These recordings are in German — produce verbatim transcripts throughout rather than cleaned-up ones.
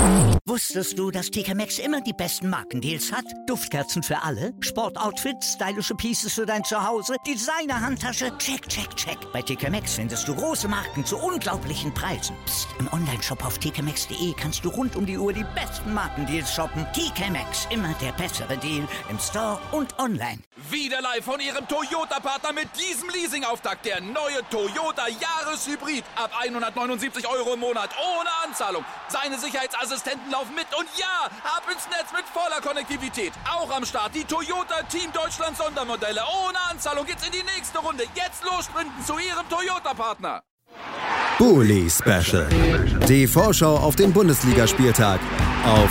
Wusstest du, dass T K Maxx immer die besten Markendeals hat? Duftkerzen für alle, Sportoutfits, stylische Pieces für dein Zuhause, Designer-Handtasche, check, check, check. Bei T K Maxx findest du große Marken zu unglaublichen Preisen. Psst. Im Onlineshop auf t k maxx punkt d e kannst du rund um die Uhr die besten Markendeals shoppen. T K Maxx, immer der bessere Deal im Store und online. Wieder live von Ihrem Toyota-Partner mit diesem Leasing-Auftakt. Der neue Toyota Jahreshybrid. Ab hundertneunundsiebzig Euro im Monat. Ohne Anzahlung. Seine Sicherheitsassistenten laufen mit. Und ja, ab ins Netz mit voller Konnektivität. Auch am Start die Toyota Team Deutschland Sondermodelle. Ohne Anzahlung geht's in die nächste Runde. Jetzt los sprinten zu Ihrem Toyota-Partner. Bully Special. Die Vorschau auf den Bundesligaspieltag auf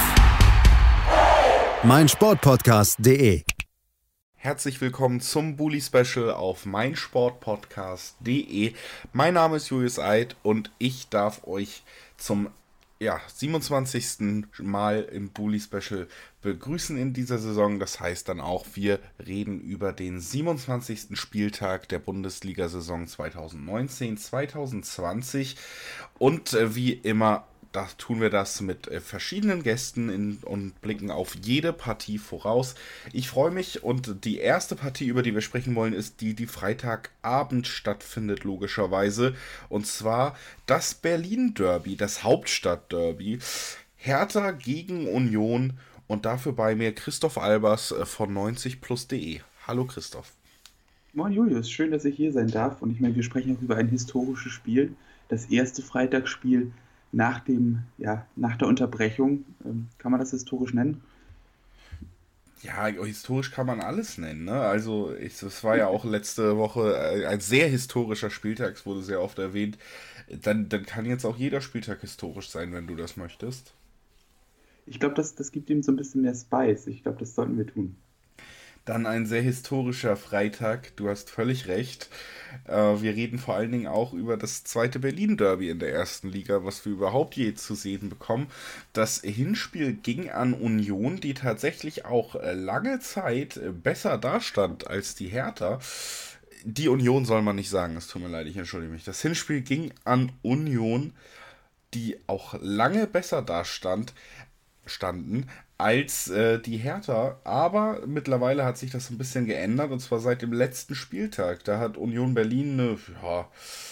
meinsportpodcast punkt de. Herzlich willkommen zum Bully Special auf meinsportpodcast punkt de. Mein Name ist Julius Eid und ich darf euch zum ja, siebenundzwanzigsten Mal im Bully Special begrüßen in dieser Saison. Das heißt dann auch, wir reden über den siebenundzwanzigsten Spieltag der Bundesliga-Saison zweitausendneunzehn zweitausendzwanzig und äh, wie immer da tun wir das mit äh, verschiedenen Gästen in, und blicken auf jede Partie voraus. Ich freue mich und die erste Partie, über die wir sprechen wollen, ist die, die Freitagabend stattfindet, logischerweise. Und zwar das Berlin-Derby, das Hauptstadt-Derby. Hertha gegen Union und dafür bei mir Christoph Albers äh, von neunzig plus punkt de. Hallo Christoph. Moin Julius, schön, dass ich hier sein darf. Und ich meine, wir sprechen auch über ein historisches Spiel. Das erste Freitagsspiel nach dem, ja, nach der Unterbrechung. Ähm, kann man das historisch nennen? Ja, historisch kann man alles nennen, ne? Also, es war ja auch letzte Woche ein sehr historischer Spieltag, es wurde sehr oft erwähnt. Dann, dann kann jetzt auch jeder Spieltag historisch sein, wenn du das möchtest. Ich glaube, das, das gibt ihm so ein bisschen mehr Spice. Ich glaube, das sollten wir tun. Dann ein sehr historischer Freitag, du hast völlig recht. Äh, wir reden vor allen Dingen auch über das zweite Berlin-Derby in der ersten Liga, was wir überhaupt je zu sehen bekommen. Das Hinspiel ging an Union, die tatsächlich auch äh, lange Zeit äh, besser dastand als die Hertha. Die Union soll man nicht sagen, es tut mir leid, ich entschuldige mich. Das Hinspiel ging an Union, die auch lange besser dastand, standen als äh, die Hertha, aber mittlerweile hat sich das ein bisschen geändert und zwar seit dem letzten Spieltag. Da hat Union Berlin eine ja,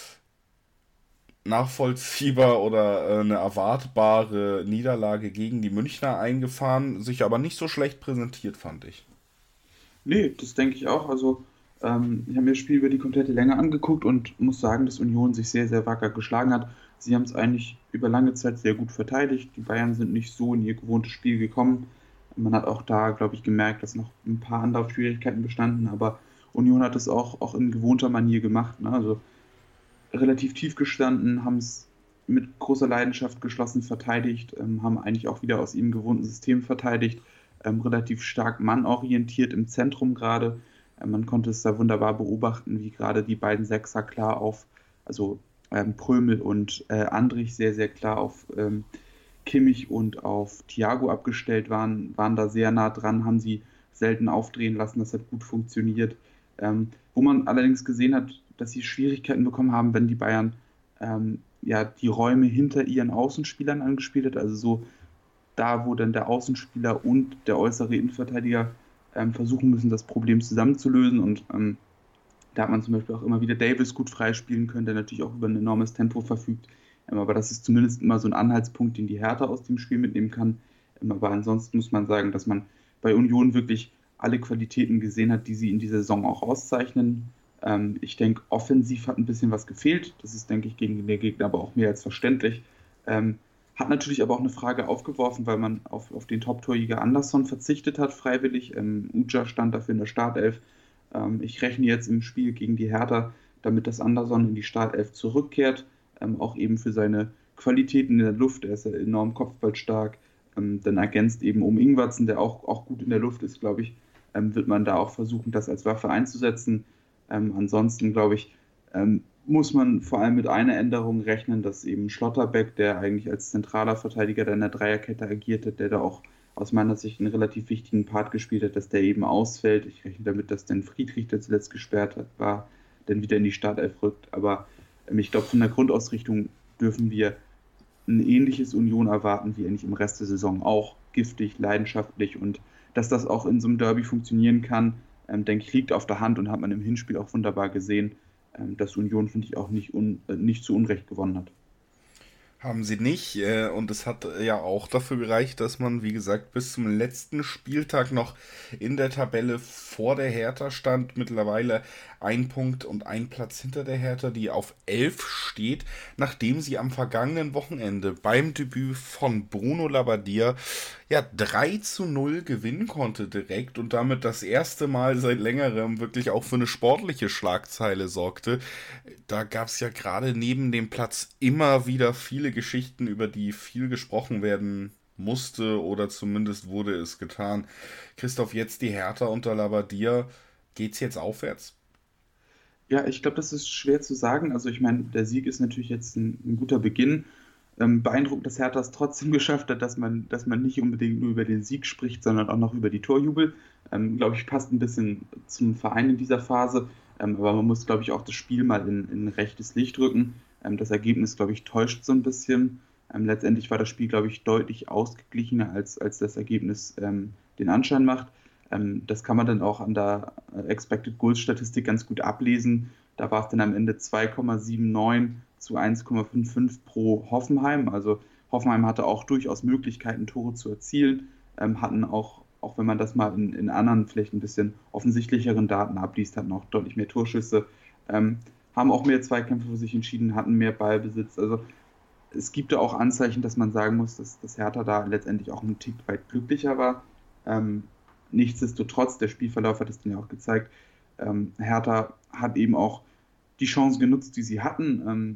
nachvollziehbar oder äh, eine erwartbare Niederlage gegen die Münchner eingefahren, sich aber nicht so schlecht präsentiert, fand ich. Nee, das denke ich auch. Also, ähm, ich habe mir das Spiel über die komplette Länge angeguckt und muss sagen, dass Union sich sehr, sehr wacker geschlagen hat. Sie haben es eigentlich über lange Zeit sehr gut verteidigt. Die Bayern sind nicht so in ihr gewohntes Spiel gekommen. Man hat auch da, glaube ich, gemerkt, dass noch ein paar andere Schwierigkeiten bestanden, aber Union hat es auch, auch in gewohnter Manier gemacht. Ne? Also relativ tief gestanden, haben es mit großer Leidenschaft geschlossen verteidigt, ähm, haben eigentlich auch wieder aus ihrem gewohnten System verteidigt, ähm, relativ stark mannorientiert im Zentrum gerade. Ähm, man konnte es da wunderbar beobachten, wie gerade die beiden Sechser klar auf, also Ähm, Prömel und äh, Andrich sehr, sehr klar auf ähm, Kimmich und auf Thiago abgestellt waren, waren da sehr nah dran, haben sie selten aufdrehen lassen, das hat gut funktioniert. Ähm, wo man allerdings gesehen hat, dass sie Schwierigkeiten bekommen haben, wenn die Bayern ähm, ja, die Räume hinter ihren Außenspielern angespielt hat, also so da, wo dann der Außenspieler und der äußere Innenverteidiger ähm, versuchen müssen, das Problem zusammenzulösen und ähm, da hat man zum Beispiel auch immer wieder Davis gut freispielen können, der natürlich auch über ein enormes Tempo verfügt. Aber das ist zumindest immer so ein Anhaltspunkt, den die Hertha aus dem Spiel mitnehmen kann. Aber ansonsten muss man sagen, dass man bei Union wirklich alle Qualitäten gesehen hat, die sie in dieser Saison auch auszeichnen. Ich denke, offensiv hat ein bisschen was gefehlt. Das ist, denke ich, gegen den Gegner aber auch mehr als verständlich. Hat natürlich aber auch eine Frage aufgeworfen, weil man auf, auf den Top-Torjäger Andersson verzichtet hat, freiwillig. Uja stand dafür in der Startelf. Ich rechne jetzt im Spiel gegen die Hertha, damit das Andersson in die Startelf zurückkehrt, ähm, auch eben für seine Qualitäten in der Luft. Er ist ja enorm kopfballstark. Ähm, dann ergänzt eben um Ingwertsen, der auch, auch gut in der Luft ist, glaube ich, ähm, wird man da auch versuchen, das als Waffe einzusetzen. Ähm, ansonsten, glaube ich, ähm, muss man vor allem mit einer Änderung rechnen, dass eben Schlotterbeck, der eigentlich als zentraler Verteidiger da in der Dreierkette agiert hat, der da auch aus meiner Sicht einen relativ wichtigen Part gespielt hat, dass der eben ausfällt. Ich rechne damit, dass dann Friedrich, der zuletzt gesperrt hat, war, dann wieder in die Startelf rückt. Aber ähm, ich glaube, von der Grundausrichtung dürfen wir ein ähnliches Union erwarten, wie eigentlich im Rest der Saison auch. Giftig, leidenschaftlich, und dass das auch in so einem Derby funktionieren kann, ähm, denke ich, liegt auf der Hand und hat man im Hinspiel auch wunderbar gesehen, ähm, dass Union, finde ich, auch nicht, un, äh, nicht zu Unrecht gewonnen hat. Haben sie nicht. Äh, und es hat ja auch dafür gereicht, dass man, wie gesagt, bis zum letzten Spieltag noch in der Tabelle vor der Hertha stand. Mittlerweile ein Punkt und ein Platz hinter der Hertha, die auf elf steht, nachdem sie am vergangenen Wochenende beim Debüt von Bruno Labbadia ja drei zu null gewinnen konnte direkt und damit das erste Mal seit längerem wirklich auch für eine sportliche Schlagzeile sorgte. Da gab es ja gerade neben dem Platz immer wieder viele Geschichten, über die viel gesprochen werden musste oder zumindest wurde es getan. Christoph, jetzt die Hertha unter Labbadia. Geht's jetzt aufwärts? Ja, ich glaube, das ist schwer zu sagen. Also ich meine, der Sieg ist natürlich jetzt ein, ein guter Beginn. Ähm, beeindruckend, dass Hertha es trotzdem geschafft hat, dass man, dass man nicht unbedingt nur über den Sieg spricht, sondern auch noch über die Torjubel. Ähm, glaube ich, passt ein bisschen zum Verein in dieser Phase. Ähm, aber man muss, glaube ich, auch das Spiel mal in, in rechtes Licht rücken. Ähm, das Ergebnis, glaube ich, täuscht so ein bisschen. Ähm, letztendlich war das Spiel, glaube ich, deutlich ausgeglichener, als, als das Ergebnis ähm, den Anschein macht. Ähm, das kann man dann auch an der äh, Expected Goals Statistik ganz gut ablesen. Da war es dann am Ende zwei Komma neunundsiebzig zu eins Komma fünfundfünfzig pro Hoffenheim. Also Hoffenheim hatte auch durchaus Möglichkeiten, Tore zu erzielen, ähm, hatten auch, auch wenn man das mal in, in anderen, vielleicht ein bisschen offensichtlicheren Daten abliest, hatten auch deutlich mehr Torschüsse, ähm, haben auch mehr Zweikämpfe für sich entschieden, hatten mehr Ballbesitz. Also es gibt da auch Anzeichen, dass man sagen muss, dass, dass Hertha da letztendlich auch einen Tick weit glücklicher war. Ähm, nichtsdestotrotz, der Spielverlauf hat es dann ja auch gezeigt, ähm, Hertha hat eben auch die Chancen genutzt, die sie hatten. Ähm,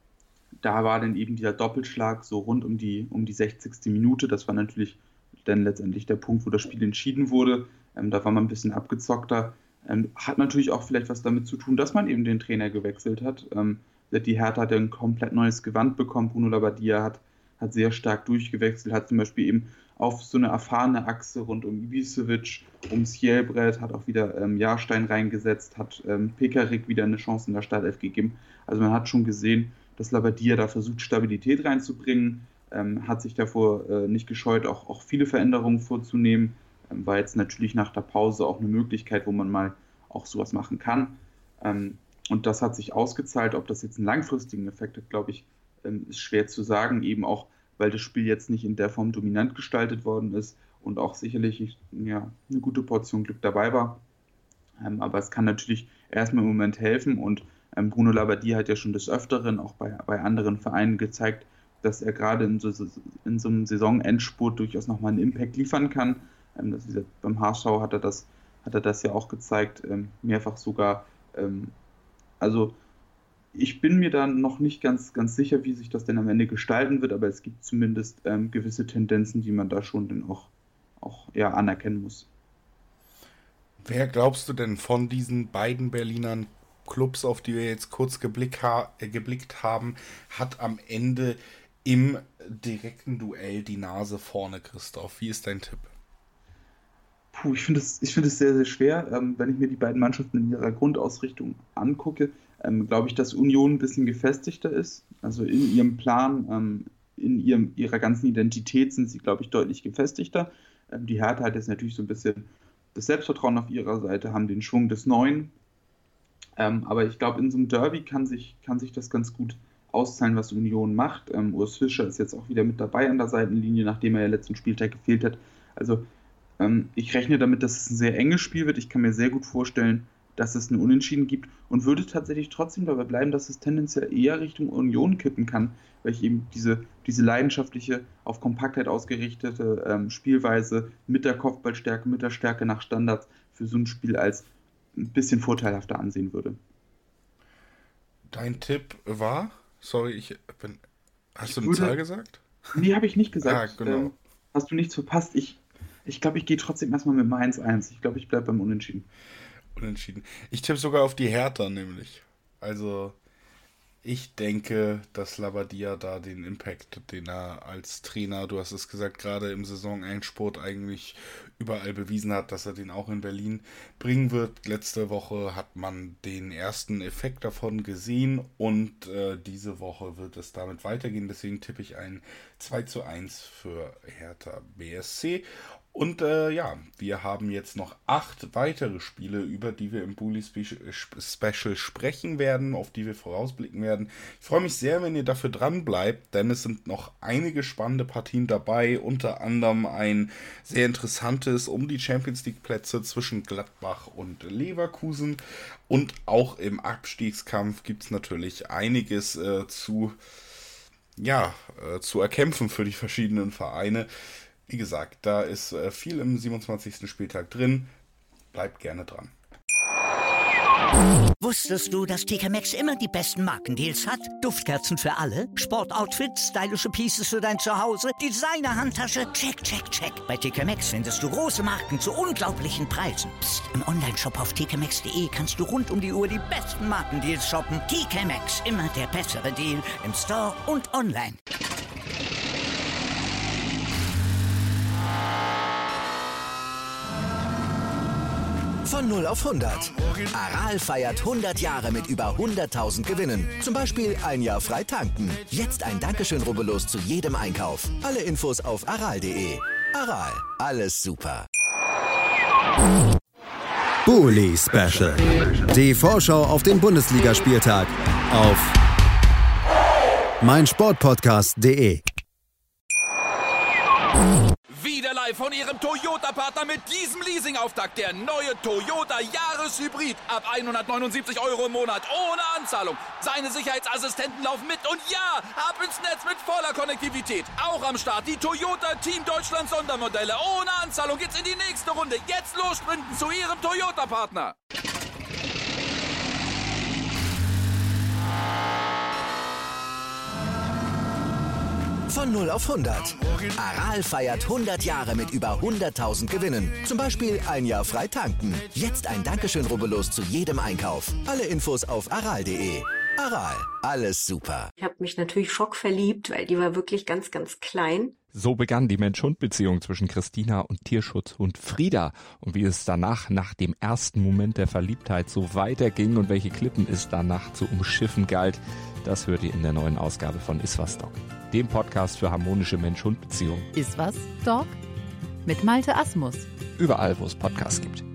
da war dann eben dieser Doppelschlag so rund um die, um die sechzigste Minute. Das war natürlich dann letztendlich der Punkt, wo das Spiel entschieden wurde. Ähm, da war man ein bisschen abgezockter. Ähm, hat natürlich auch vielleicht was damit zu tun, dass man eben den Trainer gewechselt hat. Ähm, die Hertha hat ja ein komplett neues Gewand bekommen. Bruno Labbadia hat, hat sehr stark durchgewechselt, hat zum Beispiel eben auf so eine erfahrene Achse rund um Ibisevic, um Sjelbred, hat auch wieder ähm, Jahrstein reingesetzt, hat ähm, Pekarik wieder eine Chance in der Startelf gegeben. Also man hat schon gesehen, dass Labbadia da versucht, Stabilität reinzubringen, ähm, hat sich davor äh, nicht gescheut, auch, auch viele Veränderungen vorzunehmen. Ähm, war jetzt natürlich nach der Pause auch eine Möglichkeit, wo man mal auch sowas machen kann. Ähm, und das hat sich ausgezahlt. Ob das jetzt einen langfristigen Effekt hat, glaube ich, ähm, ist schwer zu sagen, eben auch, weil das Spiel jetzt nicht in der Form dominant gestaltet worden ist und auch sicherlich ja, eine gute Portion Glück dabei war. Ähm, aber es kann natürlich erstmal im Moment helfen, und ähm, Bruno Labbadia hat ja schon des Öfteren auch bei, bei anderen Vereinen gezeigt, dass er gerade in so, in so einem Saisonendspurt durchaus nochmal einen Impact liefern kann. Ähm, das ist, beim H S V hat er das, hat er das ja auch gezeigt, ähm, mehrfach sogar. Ähm, also ich bin mir da noch nicht ganz, ganz sicher, wie sich das denn am Ende gestalten wird, aber es gibt zumindest ähm, gewisse Tendenzen, die man da schon dann auch, auch ja, anerkennen muss. Wer glaubst du denn von diesen beiden Berlinern Clubs, auf die wir jetzt kurz geblick ha- äh, geblickt haben, hat am Ende im direkten Duell die Nase vorne, Christoph? Wie ist dein Tipp? Puh, ich finde es ich finde es sehr, sehr schwer. Ähm, wenn ich mir die beiden Mannschaften in ihrer Grundausrichtung angucke, ähm, glaube ich, dass Union ein bisschen gefestigter ist. Also in ihrem Plan, ähm, in ihrem, ihrer ganzen Identität sind sie, glaube ich, deutlich gefestigter. Ähm, die Hertha hat jetzt natürlich so ein bisschen das Selbstvertrauen auf ihrer Seite, haben den Schwung des Neuen. Ähm, aber ich glaube, in so einem Derby kann sich, kann sich das ganz gut auszahlen, was Union macht. Ähm, Urs Fischer ist jetzt auch wieder mit dabei an der Seitenlinie, nachdem er ja letzten Spieltag gefehlt hat. Also ähm, ich rechne damit, dass es ein sehr enges Spiel wird. Ich kann mir sehr gut vorstellen, dass es ein Unentschieden gibt, und würde tatsächlich trotzdem dabei bleiben, dass es tendenziell eher Richtung Union kippen kann, weil ich eben diese, diese leidenschaftliche, auf Kompaktheit ausgerichtete ähm, Spielweise mit der Kopfballstärke, mit der Stärke nach Standards für so ein Spiel als ein bisschen vorteilhafter ansehen würde. Dein Tipp war? Sorry, ich bin. Hast Ich du eine würde, Zahl gesagt? nee, habe ich nicht Ah, gesagt. genau. Ähm, hast du nichts verpasst? Ich ich glaube, ich gehe trotzdem erstmal mit dem eins eins. Ich glaube, ich bleibe beim Unentschieden. Unentschieden. Ich tippe sogar auf die Hertha nämlich. Also, Ich denke, dass Labbadia da den Impact, den er als Trainer, du hast es gesagt, gerade im Saisonendspurt eigentlich überall bewiesen hat, dass er den auch in Berlin bringen wird. Letzte Woche hat man den ersten Effekt davon gesehen und äh, diese Woche wird es damit weitergehen. Deswegen tippe ich ein zwei zu eins für Hertha B S C. Und äh, ja, wir haben jetzt noch acht weitere Spiele, über die wir im Bully Special sprechen werden, auf die wir vorausblicken werden. Ich freue mich sehr, wenn ihr dafür dran bleibt, denn es sind noch einige spannende Partien dabei, unter anderem ein sehr interessantes um die Champions League Plätze zwischen Gladbach und Leverkusen. Und auch im Abstiegskampf gibt es natürlich einiges äh, zu, ja, äh, zu erkämpfen für die verschiedenen Vereine. Wie gesagt, da ist äh, viel im siebenundzwanzigsten Spieltag drin. Bleibt gerne dran. Wusstest du, dass T K Maxx immer die besten Markendeals hat? Duftkerzen für alle, Sportoutfits, stylische Pieces für dein Zuhause, Designer-Handtasche, check, check, check. Bei T K Maxx findest du große Marken zu unglaublichen Preisen. Psst. Im Onlineshop auf t k maxx punkt d e kannst du rund um die Uhr die besten Markendeals shoppen. T K Maxx, immer der bessere Deal im Store und online. Von null auf hundert. Aral feiert hundert Jahre mit über hunderttausend Gewinnen. Zum Beispiel ein Jahr frei tanken. Jetzt ein Dankeschön, rubbellos zu jedem Einkauf. Alle Infos auf aral punkt de. Aral, alles super. Bully Special. Die Vorschau auf den Bundesligaspieltag auf meinsportpodcast punkt de. Wieder live von Ihrem Toyota-Partner mit diesem Leasing-Auftakt. Der neue Toyota Jahreshybrid. Ab hundertneunundsiebzig Euro im Monat. Ohne Anzahlung. Seine Sicherheitsassistenten laufen mit. Und ja, ab ins Netz mit voller Konnektivität. Auch am Start die Toyota Team Deutschland Sondermodelle. Ohne Anzahlung geht's in die nächste Runde. Jetzt los sprinten zu Ihrem Toyota-Partner. Von null auf hundert. Aral feiert hundert Jahre mit über hunderttausend Gewinnen. Zum Beispiel ein Jahr frei tanken. Jetzt ein Dankeschön, rubbellos zu jedem Einkauf. Alle Infos auf aral punkt de. Aral, alles super. Ich habe mich natürlich schockverliebt, weil die war wirklich ganz, ganz klein. So begann die Mensch-Hund-Beziehung zwischen Christina und Tierschutzhund Frieda. Und wie es danach, nach dem ersten Moment der Verliebtheit, so weiterging und welche Klippen es danach zu umschiffen galt, das hört ihr in der neuen Ausgabe von Iswas Dog, dem Podcast für harmonische Mensch-Hund-Beziehungen. Iswas Dog? Mit Malte Asmus. Überall, wo es Podcasts gibt.